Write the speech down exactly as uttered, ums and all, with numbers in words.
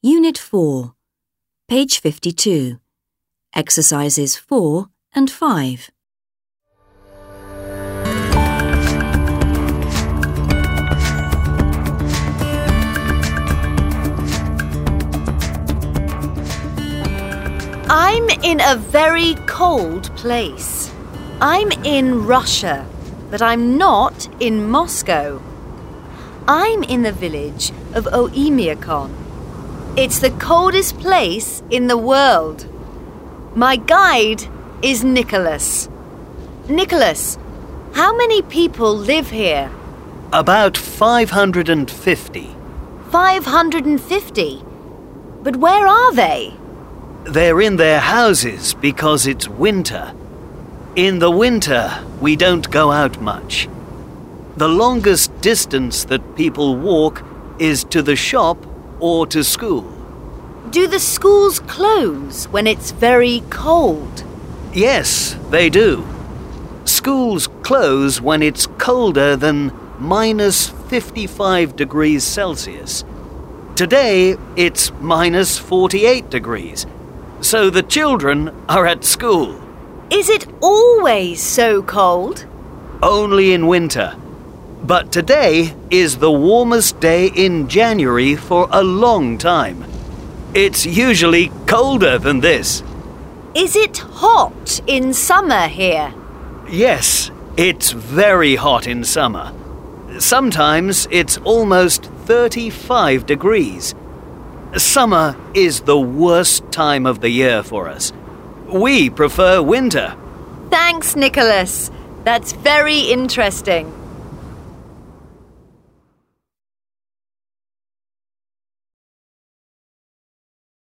Unit four, page fifty-two, exercises four and five. I'm in a very cold place. I'm in Russia, but I'm not in Moscow. I'm in the village of Oymyakon. It's the coldest place in the world. My guide is Nicholas. Nicholas, how many people live here? About five hundred fifty. five hundred fifty? But where are they? They're in their houses because it's winter. In the winter, we don't go out much. The longest distance that people walk is to the shop or to school. Do the schools close when it's very cold? Yes, they do. Schools close when it's colder than minus fifty-five degrees Celsius. Today, it's minus forty-eight degrees. So the children are at school. Is it always so cold? Only in winter. But today is the warmest day in January for a long time. It's usually colder than this. Is it hot in summer here? Yes, it's very hot in summer. Sometimes it's almost thirty-five degrees. Summer is the worst time of the year for us. We prefer winter. Thanks, Nicholas. That's very interesting.